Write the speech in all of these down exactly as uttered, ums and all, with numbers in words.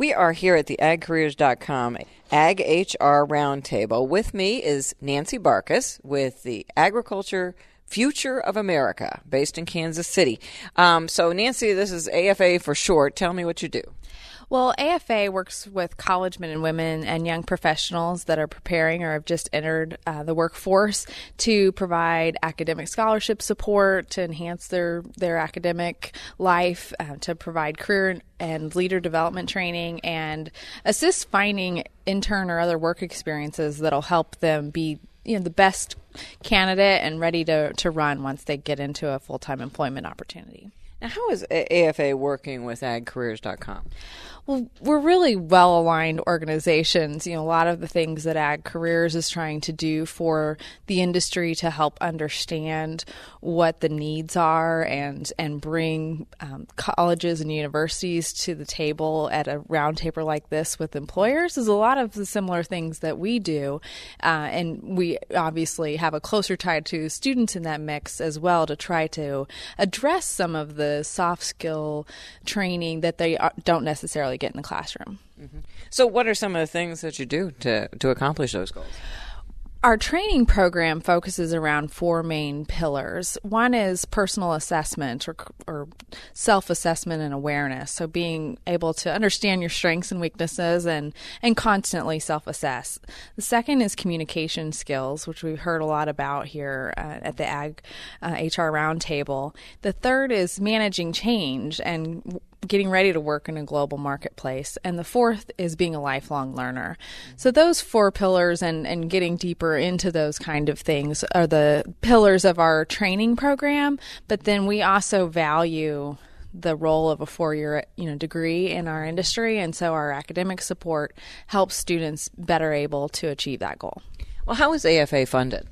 We are here at the ag careers dot com Ag H R Roundtable. With me is Nancy Barkas with the Agriculture Future of America, based in Kansas City. Um, so, Nancy, this is A F A for short. Tell me what you do. Well, A F A works with college men and women and young professionals that are preparing or have just entered uh, the workforce to provide academic scholarship support, to enhance their, their academic life, uh, to provide career and leader development training, and assist finding intern or other work experiences that'll help them be you know, the best candidate and ready to, to run once they get into a full-time employment opportunity. Now, how is A F A working with ag careers dot com? Well, we're really well-aligned organizations. You know, a lot of the things that Ag Careers is trying to do for the industry to help understand what the needs are and and bring um, colleges and universities to the table at a roundtable like this with employers is a lot of the similar things that we do. Uh, and we obviously have a closer tie to students in that mix as well to try to address some of the soft skill training that they are, don't necessarily get in the classroom. Mm-hmm. So what are some of the things that you do to, to accomplish those goals? Our training program focuses around four main pillars. One is personal assessment or, or self-assessment and awareness. So being able to understand your strengths and weaknesses and, and constantly self-assess. The second is communication skills, which we've heard a lot about here uh, at the Ag uh, H R Roundtable. The third is managing change and getting ready to work in a global marketplace. And the fourth is being a lifelong learner. So those four pillars and, and getting deeper into those kind of things are the pillars of our training program. But then we also value the role of a four-year you know, degree in our industry. And so our academic support helps students better able to achieve that goal. Well, how is A F A funded?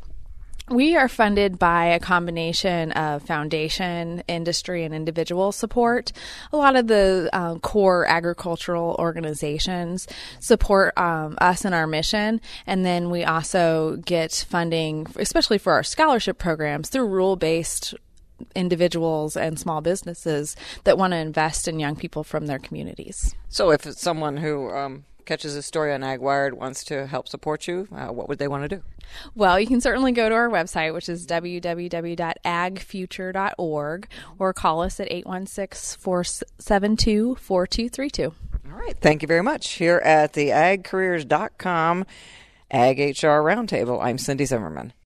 We are funded by a combination of foundation, industry, and individual support. A lot of the um, core agricultural organizations support um, us in our mission, and then we also get funding, especially for our scholarship programs, through rule-based individuals and small businesses that want to invest in young people from their communities. So if it's someone who um, catches a story on AgWired wants to help support you, uh, what would they want to do? Well, you can certainly go to our website, which is w w w dot ag future dot org, or call us at eight one six, four seven two, four two three two. All right. Thank you very much. Here at the ag careers dot com Ag H R Roundtable, I'm Cindy Zimmerman.